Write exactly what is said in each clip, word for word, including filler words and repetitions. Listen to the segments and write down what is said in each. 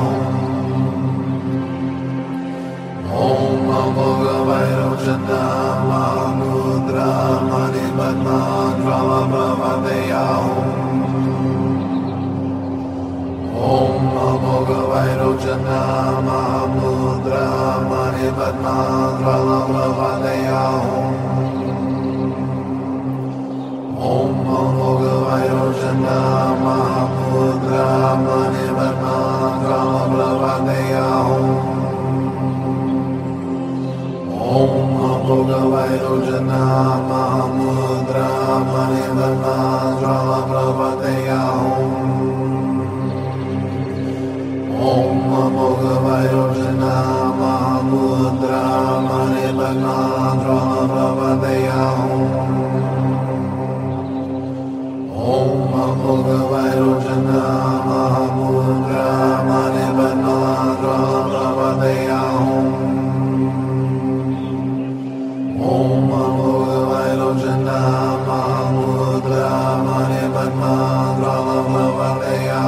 Om Namo Vairocana Mahamudra Manipadma Pravadeya Om Namo Vairocana Mahamudra Manipadma Pravadeya Om Namo Vairocana Mahamudra Manipadma Pravadeya Om Namo Vairocana Mahamudra Manipadma Pravadeya Om Namo Vairocana Mahamudra Manipadma Pravadeya Om Namo Vairocana Mahamudra Manipadma Pravadeya Om Namo Vairocana Mahamudra Manipadma Pravadeya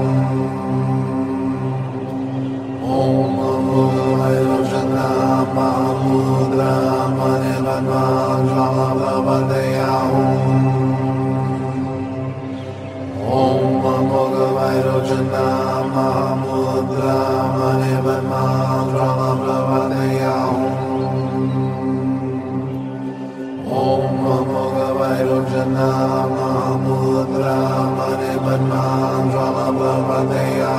Om Namo Vairocana Mahamudra Manipadma Pravadeya Om Namo Vairocana Mahamudra Manipadma Pravadeya Om Namo Vairocana Mahamudra Manipadma Pravadeya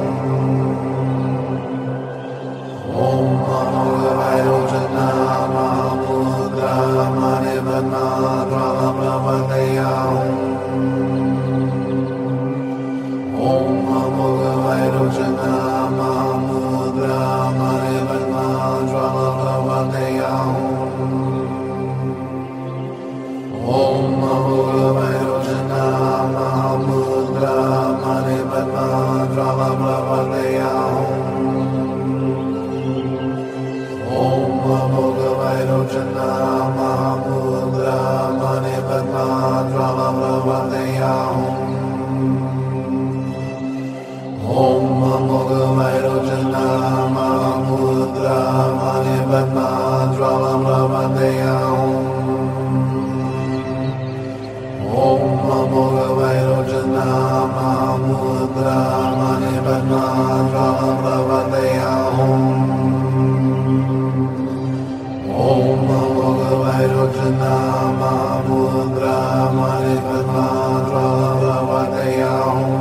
Om Namo Vairocana Mahamudra Manipadma Pravadeya Om Namo Vairocana Mahamudra Manipadma Pravadeya Om Namo Vairocana Mahamudra Manipadma Pravadeya Om Namo Vairocana Mahamudra Manipadma Pravadeya Om Namo Vairocana Mahamudra Manipadma Pravadeya Om Namo Vairocana Mahamudra Manipadma Pravadeya Om Namo Vairocana Mahamudra Manipadma Pravadeya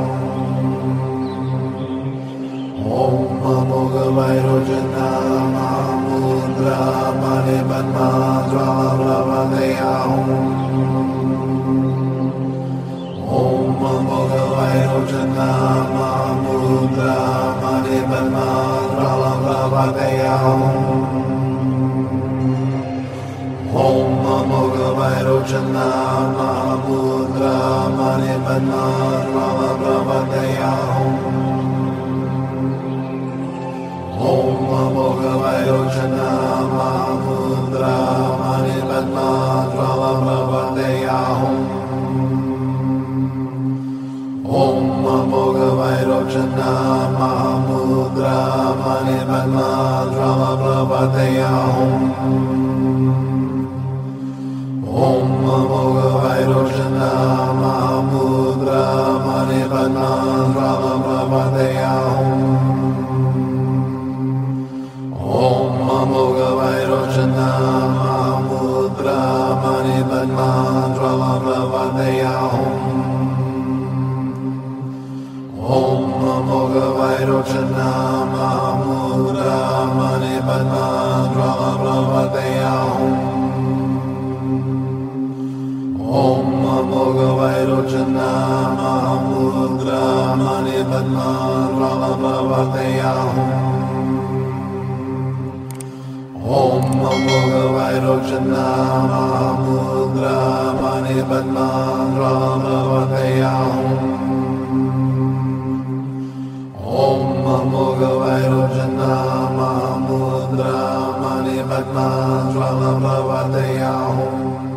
Om Namo Vairocana Mahamudra Manipadma Pravadeya Om Namo Vairocana Mahamudra Manipadma Pravadeya Om Namo Vairocana Mahamudra Manipadma Pravadeya Om Namo Vairocana Mahamudra Manipadma Pravadeya Om Namo Vairocana Mahamudra Manipadma Pravadeya Om Namo Vairocana Mahamudra Manipadma Pravadeya Om Namo Vairocana Mahamudra Manipadma Pravadeya Om Namo Vairocana Mahamudra Manipadma Pravadeya Om Namo Vairocana Mahamudra Manipadma Pravadeya Om Namo Vairocana Mahamudra Manipadma Pravadeya Om Namo Vairocana Mahamudra Manipadma Pravadeya